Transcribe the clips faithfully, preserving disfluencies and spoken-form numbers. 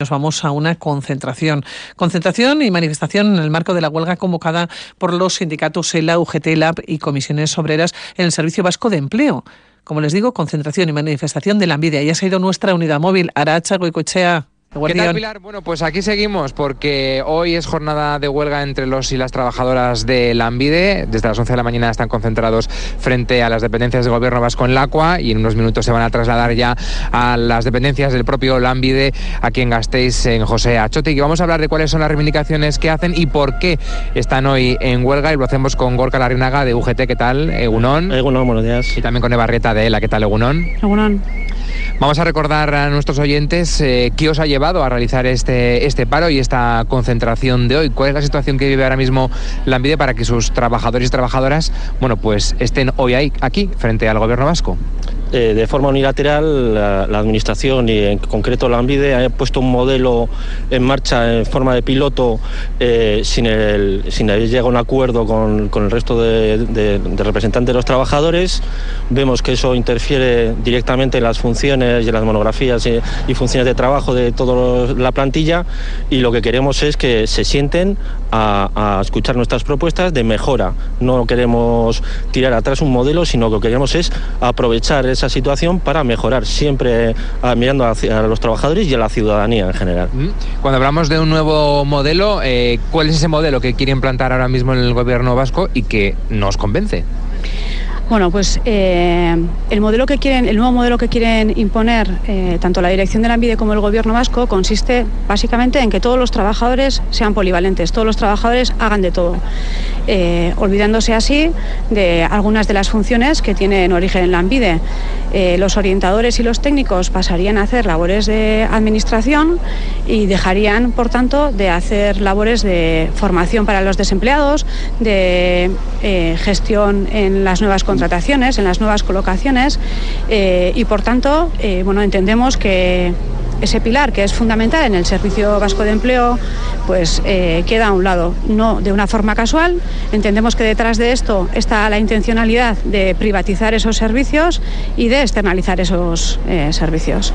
Nos vamos a una concentración. Concentración y manifestación en el marco de la huelga convocada por los sindicatos ELA, U G T, Lab y comisiones obreras en el Servicio Vasco de Empleo. Como les digo, concentración y manifestación de Lanbide. Ahí ha sido nuestra unidad móvil, Arantxa Goicoechea. ¿Qué tal, Pilar? Bueno, pues aquí seguimos porque hoy es jornada de huelga entre los y las trabajadoras de Lanbide. Desde las once de la mañana están concentrados frente a las dependencias del Gobierno vasco en Lakua y en unos minutos se van a trasladar ya a las dependencias del propio Lanbide aquí en Gasteiz, en José Achote. Y vamos a hablar de cuáles son las reivindicaciones que hacen y por qué están hoy en huelga, y lo hacemos con Gorka Larrinaga de U G T. ¿Qué tal? Egunon. Egunon, buenos días. Y también con Eva Arrieta de ELA. ¿Qué tal, Egunon? Egunon. Vamos a recordar a nuestros oyentes eh, qué os ha llevado a realizar este, este paro y esta concentración de hoy. ¿Cuál es la situación que vive ahora mismo Lanbide para que sus trabajadores y trabajadoras, bueno, pues estén hoy ahí, aquí, frente al Gobierno vasco? Eh, de forma unilateral, la, la Administración y en concreto Lanbide ha puesto un modelo en marcha en forma de piloto eh, sin, el, sin haber llegado a un acuerdo con, con el resto de, de, de representantes de los trabajadores. Vemos que eso interfiere directamente en las funciones y en las monografías y, y funciones de trabajo de toda la plantilla, y lo que queremos es que se sienten a, a escuchar nuestras propuestas de mejora. No queremos tirar atrás un modelo, sino que lo que queremos es aprovechar esa situación para mejorar, siempre a, mirando hacia a los trabajadores y a la ciudadanía en general. Cuando hablamos de un nuevo modelo, eh, ¿cuál es ese modelo que quiere implantar ahora mismo en el Gobierno vasco y que nos convence? Bueno, pues eh, el modelo que quieren, el nuevo modelo que quieren imponer eh, tanto la dirección de Lanbide como el Gobierno vasco consiste básicamente en que todos los trabajadores sean polivalentes, todos los trabajadores hagan de todo, eh, olvidándose así de algunas de las funciones que tienen origen en Lanbide. Eh, los orientadores y los técnicos pasarían a hacer labores de administración y dejarían, por tanto, de hacer labores de formación para los desempleados, de eh, gestión en las nuevas contrataciones, en las nuevas colocaciones, eh, y por tanto, eh, bueno, entendemos que ese pilar que es fundamental en el Servicio Vasco de Empleo pues eh, queda a un lado, no de una forma casual. Entendemos que detrás de esto está la intencionalidad de privatizar esos servicios y de externalizar esos eh, servicios.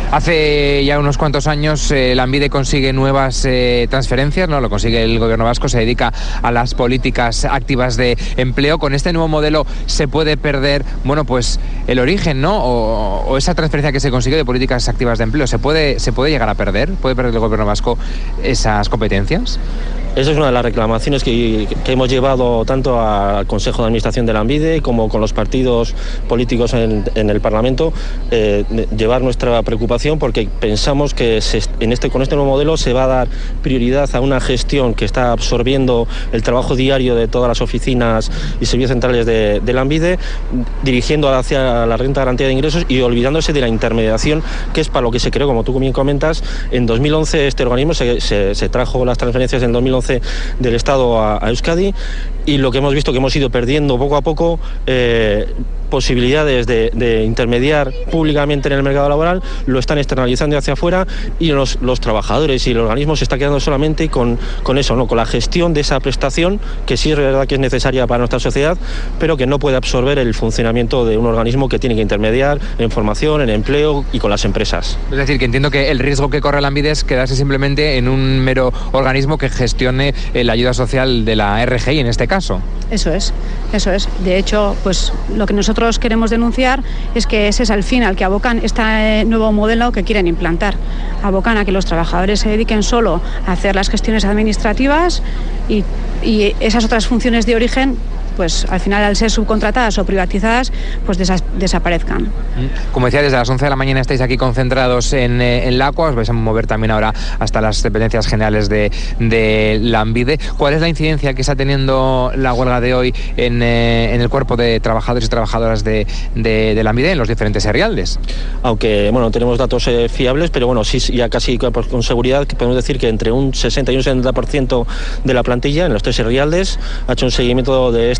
Hace ya unos cuantos años eh, Lanbide consigue nuevas eh, transferencias, ¿no? Lo consigue el Gobierno vasco, se dedica a las políticas activas de empleo. Con este nuevo modelo se puede perder, bueno, pues el origen, ¿no? O, o esa transferencia que se consigue de políticas activas de empleo. ¿Se puede, se puede llegar a perder? ¿Puede perder el Gobierno vasco esas competencias? Esa es una de las reclamaciones que, que hemos llevado tanto al Consejo de Administración de Lanbide como con los partidos políticos en, en el Parlamento, eh, llevar nuestra preocupación porque pensamos que se, en este, con este nuevo modelo se va a dar prioridad a una gestión que está absorbiendo el trabajo diario de todas las oficinas y servicios centrales de, de Lanbide, dirigiendo hacia la renta de garantía de ingresos y olvidándose de la intermediación, que es para lo que se creó, como tú bien comentas. En dos mil once este organismo se, se, se trajo las transferencias en dos mil once del Estado a, a Euskadi, y lo que hemos visto que hemos ido perdiendo poco a poco eh, posibilidades de, de intermediar públicamente en el mercado laboral, lo están externalizando hacia afuera, y los, los trabajadores y el organismo se está quedando solamente con, con eso, ¿no? Con la gestión de esa prestación, que sí es verdad que es necesaria para nuestra sociedad, pero que no puede absorber el funcionamiento de un organismo que tiene que intermediar en formación, en empleo y con las empresas. Es decir, que entiendo que el riesgo que corre Lanbide es quedarse simplemente en un mero organismo que gestione la ayuda social de la R G I en este caso. Eso es, eso es. De hecho, pues lo que nosotros queremos denunciar es que ese es el fin al que abocan este nuevo modelo que quieren implantar. Abocan a que los trabajadores se dediquen solo a hacer las gestiones administrativas y, y esas otras funciones de origen, pues al final, al ser subcontratadas o privatizadas, pues desa- desaparezcan. Como decía, desde las once de la mañana estáis aquí concentrados en, en Lakua, os vais a mover también ahora hasta las dependencias generales de, de Lanbide. ¿Cuál es la incidencia que está teniendo la huelga de hoy en, eh, en el cuerpo de trabajadores y trabajadoras de, de, de Lanbide en los diferentes herrialdes? Aunque, bueno, tenemos datos eh, fiables, pero bueno, sí, ya casi con seguridad que podemos decir que entre un sesenta y un setenta por ciento de la plantilla en los tres herrialdes ha hecho un seguimiento de esta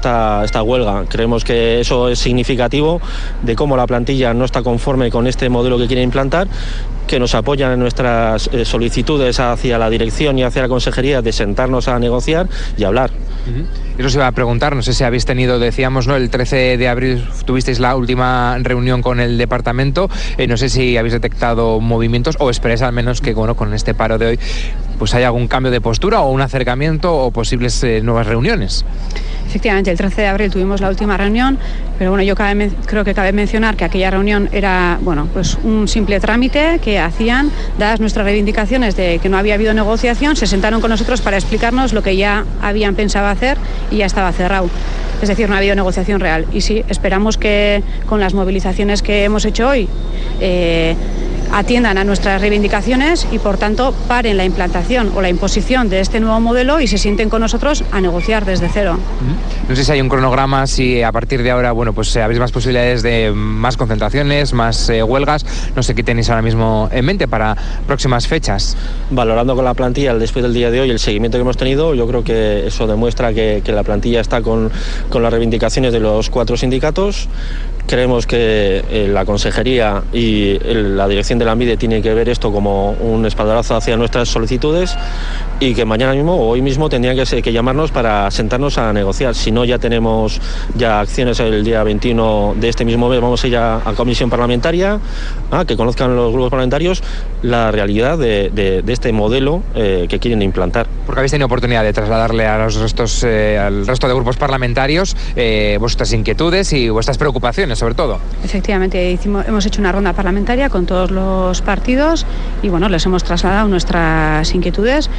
esta, esta huelga. Creemos que eso es significativo de cómo la plantilla no está conforme con este modelo que quiere implantar, que nos apoyan en nuestras eh, solicitudes hacia la dirección y hacia la consejería de sentarnos a negociar y hablar. Uh-huh. Eso se iba a preguntar, no sé si habéis tenido, decíamos, ¿no? El trece de abril tuvisteis la última reunión con el departamento, eh, no sé si habéis detectado movimientos o esperáis al menos que, bueno, con este paro de hoy pues haya algún cambio de postura o un acercamiento o posibles eh, nuevas reuniones. Efectivamente, el trece de abril tuvimos la última reunión, pero bueno, yo cabe, creo que cabe mencionar que aquella reunión era, bueno, pues un simple trámite que hacían, dadas nuestras reivindicaciones de que no había habido negociación, se sentaron con nosotros para explicarnos lo que ya habían pensado hacer y ya estaba cerrado. Es decir, no ha habido negociación real. Y sí, esperamos que con las movilizaciones que hemos hecho hoy eh, atiendan a nuestras reivindicaciones y, por tanto, paren la implantación o la imposición de este nuevo modelo y se sienten con nosotros a negociar desde cero. No sé si hay un cronograma, si a partir de ahora, bueno, pues habéis más posibilidades de más concentraciones, más eh, huelgas. No sé qué tenéis ahora mismo en mente para próximas fechas. Valorando con la plantilla después del día de hoy el seguimiento que hemos tenido, yo creo que eso demuestra que, que la plantilla está con, con las reivindicaciones de los cuatro sindicatos. Creemos que eh, la consejería y el, la dirección de la ANVIDE tiene que ver esto como un espaldarazo hacia nuestras solicitudes y que mañana mismo o hoy mismo tendrían que, que llamarnos para sentarnos a negociar. Si no, ya tenemos ya acciones el día veintiuno de este mismo mes, vamos a ir a, a comisión parlamentaria, a que conozcan los grupos parlamentarios la realidad de, de, de este modelo eh, que quieren implantar. Porque habéis tenido oportunidad de trasladarle a los restos, eh, al resto de grupos parlamentarios eh, vuestras inquietudes y vuestras preocupaciones, sobre todo. Efectivamente, hicimos, hemos hecho una ronda parlamentaria con todos los partidos y bueno, les hemos trasladado nuestras inquietudes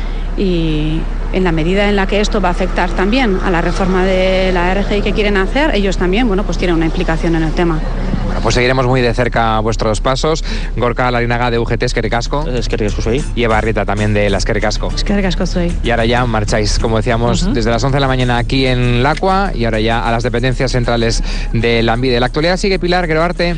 y en la medida en la que esto va a afectar también a la reforma de la R G I que quieren hacer, ellos también, bueno, pues tienen una implicación en el tema. Bueno, pues seguiremos muy de cerca vuestros pasos. Gorka Larinaga de U G T, eskerrik asko. Eskerrik asko soy. Y Eva Arrieta también de la eskerrik asko. Eskerrik asko soy. Y ahora ya marcháis, como decíamos, uh-huh. desde las once de la mañana aquí en Lacua y ahora ya a las dependencias centrales de la ANVIDE. La actualidad sigue, Pilar Geroarte.